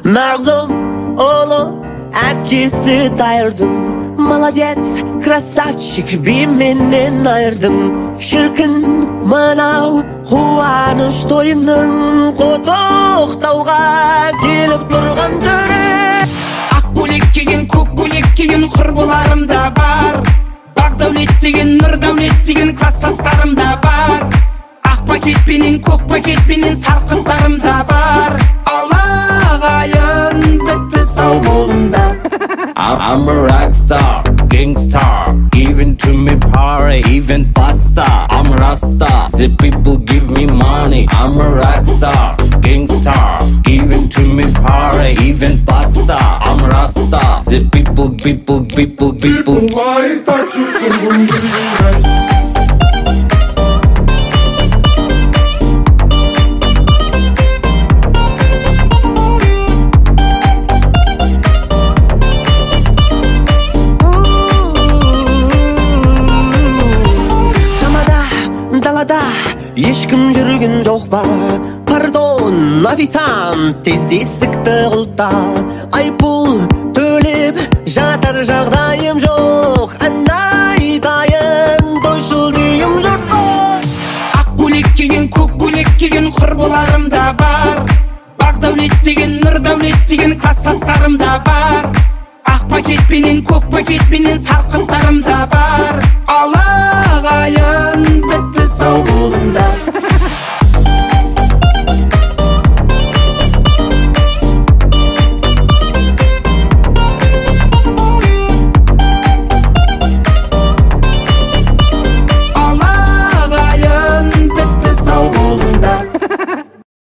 Mağlum oğlu әпкесі дайырдым. Молодец, красавчик, би менен айырдым. Шіркін мынау қуаныш тойының құттықтауға келіп тұрған түрі. Ақ көйлек киген, көк көйлек киген құрбыларым да бар. Бақ дәулет деген, нұр дәулет деген кластастарым да бар. Ақ пакетпенен, көк пакетпенен сарқыттарым да бар. Алағайын бітті сау болыңдар. I'm a rock star, gangstar, giving to me power, even pasta. I'm Rasta, the people give me money. I'm a rock star, gangstar, giving to me power, even pasta. I'm Rasta, the people. Why touch you? Ешкім жүрген жоқ ба? Пардон, официант, тез есікті құлта. Айыппұл төлеп жатар жағдайым жоқ. Айтайын, тойшыл дүйім жұртқа. Ақ көйлек киген, көк көйлек киген құрбыларым да бар. Бақ дәулет деген, нұр дәулет деген кластастарым да бар. Ақ пакетпенен, көк пакетпенен сарқыттарым да бар. Алағайын бітті сау бол.